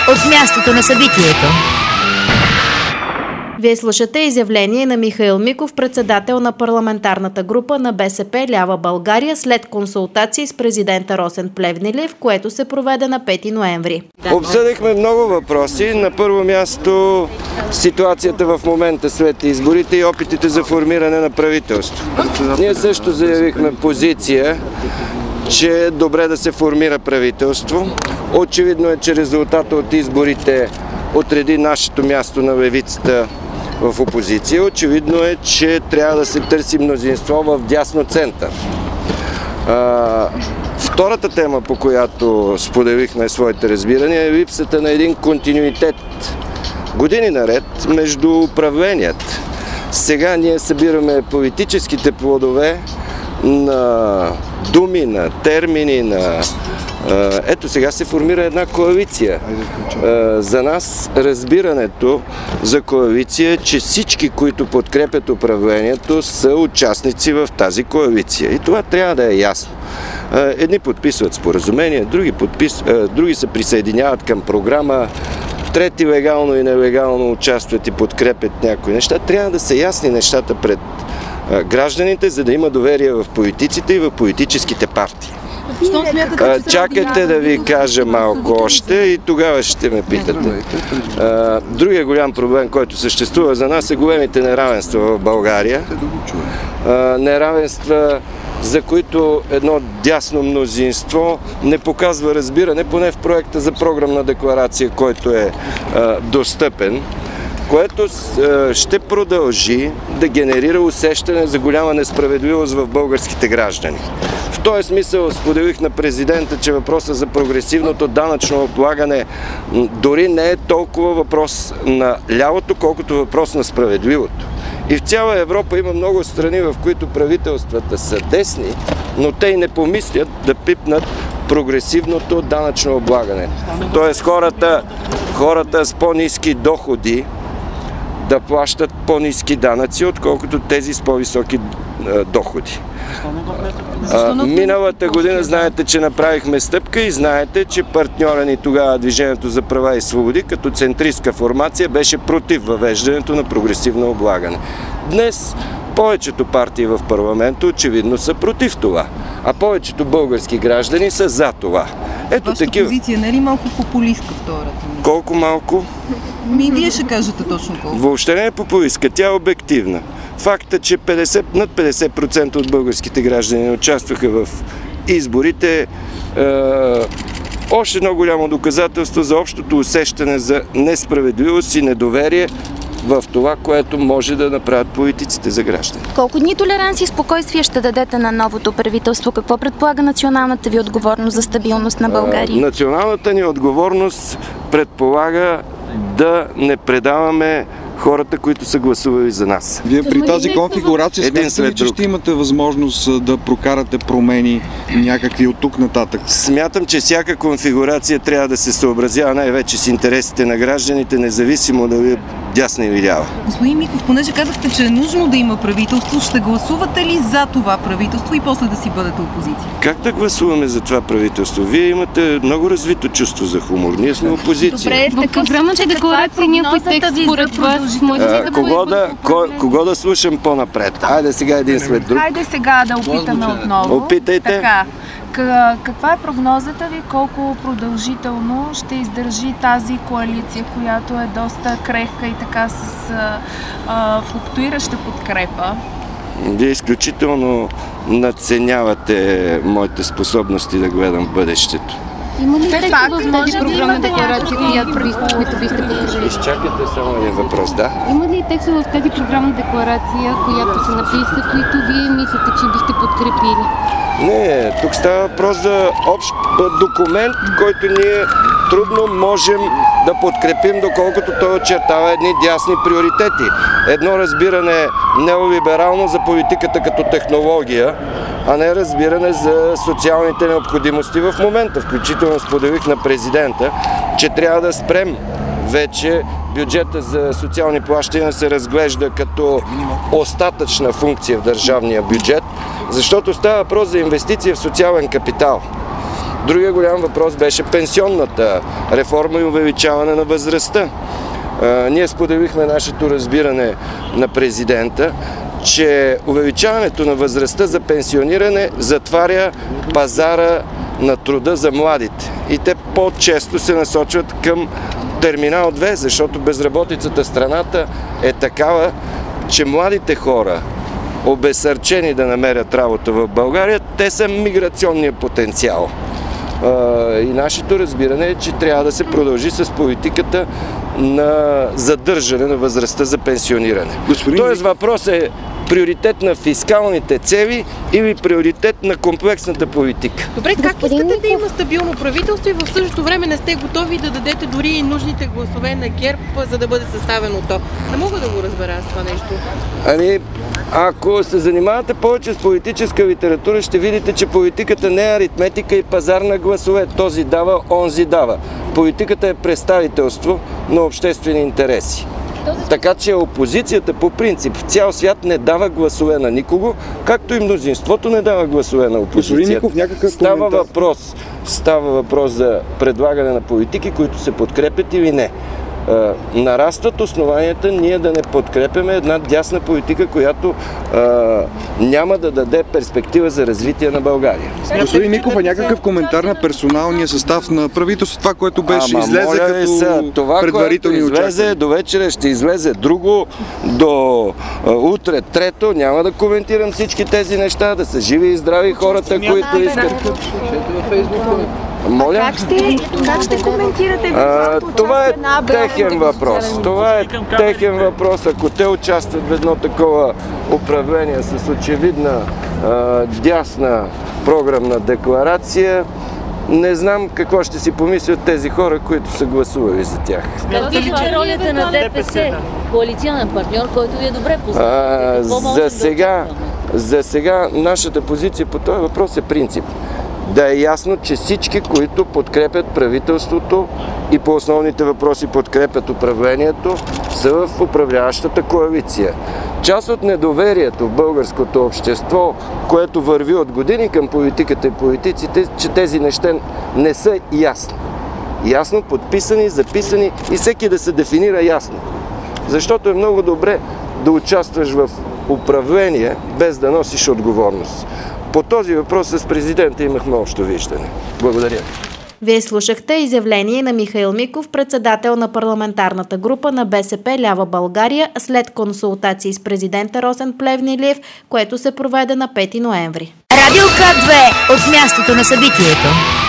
от мястото на събитието. Вие слушате изявление на Михаил Миков, председател на парламентарната група на БСП Лява България, след консултации с президента Росен Плевнелиев, което се проведе на 5 ноември. Обсъдихме много въпроси. На първо място ситуацията в момента след изборите и опитите за формиране на правителство. Ние също заявихме позиция, че е добре да се формира правителство. Очевидно е, че резултата от изборите отреди нашето място на левицата в опозиция. Очевидно е, че трябва да се търси мнозинство в дясно център. Втората тема, по която споделихме своите разбирания, е липсата на един континуитет години наред между управленията. Сега ние събираме политическите плодове на думи, на термини, ето сега се формира една коалиция. За нас разбирането за коалиция е, че всички, които подкрепят управлението, са участници в тази коалиция. И това трябва да е ясно. Едни подписват споразумения, други се присъединяват към програма, трети легално и нелегално участват и подкрепят някои неща. Трябва да са ясни нещата пред гражданите, за да има доверие в политиците и в политическите партии. Чакайте да ви кажа малко още и тогава ще ме питате. Другия голям проблем, който съществува за нас, е големите неравенства в България. Неравенства, за които едно дясно мнозинство не показва разбиране, поне в проекта за програмна декларация, който е достъпен, което ще продължи да генерира усещане за голяма несправедливост в българските граждани. В този смисъл споделих на президента, че въпросът за прогресивното данъчно облагане дори не е толкова въпрос на лявото, колкото въпрос на справедливото. И в цяла Европа има много страни, в които правителствата са десни, но те и не помислят да пипнат прогресивното данъчно облагане. Тоест хората с по-ниски доходи да плащат по-ниски данъци, отколкото тези с по-високи доходи. Миналата година знаете, че направихме стъпка и знаете, че партньора ни тогава Движението за права и свободи, като центристка формация, беше против въвеждането на прогресивно облагане. Днес повечето партии в парламента очевидно са против това, а повечето български граждани са за това. Вашата позиция, нали малко популистка втората? Колко малко? Вие ще кажете точно колко. Въобще не е популистка, тя е обективна. Факта, че над 50% от българските граждани участваха в изборите, още едно голямо доказателство за общото усещане за несправедливост и недоверие в това, което може да направят политиците за граждани. Колко дни толеранс и спокойствие ще дадете на новото правителство? Какво предполага националната ви отговорност за стабилност на България? Националната ни отговорност предполага да не предаваме хората, които са гласували за нас. Вие при тази конфигурация смятате ли, че ще имате възможност да прокарате промени някакви от тук нататък? Смятам, че всяка конфигурация трябва да се съобразява най-вече с интересите на гражданите, независимо дали е дясна или лява. Господин Миков, понеже казахте, че е нужно да има правителство, ще гласувате ли за това правителство и после да си бъдете опозиция? Как да гласуваме за това правителство? Вие имате много развито чувство за хумор. Ние сме опозиция. Добре, в програмната декларация някой текст според вас. Кого да слушам по-напред? Айде сега един след друг. Хайде сега да опитаме отново. Опитайте. Така. Каква е прогнозата ви? Колко продължително ще издържи тази коалиция, която е доста крехка и така с флуктуираща подкрепа? Вие изключително надценявате моите способности да гледам бъдещето. Има ли текстове в тази програмна декларация, които бихте предложили? Изчакайте само един въпрос, да. Има ли текстове в тази програмна декларация, която се написа, които вие мислите, че бихте подкрепили? Не, тук става въпрос за общ документ, който ние трудно можем да подкрепим, доколкото той очертава едни дясни приоритети. Едно разбиране неолиберално за политиката като технология, а не разбиране за социалните необходимости в момента. Включително споделих на президента, че трябва да спрем вече бюджета за социални плащания се разглежда като остатъчна функция в държавния бюджет, защото става въпрос за инвестиция в социален капитал. Другия голям въпрос беше пенсионната реформа и увеличаване на възрастта. Ние споделихме нашето разбиране на президента, че увеличаването на възрастта за пенсиониране затваря пазара на труда за младите. И те по-често се насочват към терминал 2, защото безработицата в страната е такава, че младите хора, обезсърчени да намерят работа в България, те са миграционния потенциал. И нашето разбиране е, че трябва да се продължи с политиката на задържане на възрастта за пенсиониране. Тоест въпрос е приоритет на фискалните цели или приоритет на комплексната политика. Добре, как искате да има стабилно правителство и в същото време не сте готови да дадете дори и нужните гласове на ГЕРБ, за да бъде съставено то? Не мога да го разбера с това нещо. Ако се занимавате повече с политическа литература, ще видите, че политиката не е аритметика и пазар на гласове. Този дава, онзи дава. Политиката е представителство на обществени интереси. Така че опозицията по принцип в цял свят не дава гласове на никого, както и мнозинството не дава гласове на опозицията. Става въпрос за предлагане на политики, които се подкрепят или не. Нарастват основанията ние да не подкрепяме една дясна политика, която няма да даде перспектива за развитие на България. Господин Миков, някакъв коментар на персоналния състав на правителството, това, което беше излезе като предварителни участия? До вечера ще излезе друго, до утре трето. Няма да коментирам всички тези неща, да са живи и здрави хората, които искат. Как ще коментирате? Това е техен въпрос. Това е техен въпрос. Ако те участват в едно такова управление с очевидна дясна програмна декларация, не знам какво ще си помислят тези хора, които са гласували за тях. Каква е ролята на ДПС? Коалиционен партньор, който ви е добре познат. За сега нашата позиция по този въпрос е принцип. Да е ясно, че всички, които подкрепят правителството и по основните въпроси подкрепят управлението, са в управляващата коалиция. Част от недоверието в българското общество, което върви от години към политиката и политиците, че тези неща не са ясни. Ясно подписани, записани и всеки да се дефинира ясно. Защото е много добре да участваш в управление, без да носиш отговорност. По този въпрос с президента имахме общо виждане. Благодаря. Вие слушахте изявление на Михаил Миков, председател на парламентарната група на БСП Лява България, след консултации с президента Росен Плевнелиев, което се проведе на 5 ноември. Радио К2 от мястото на събитието.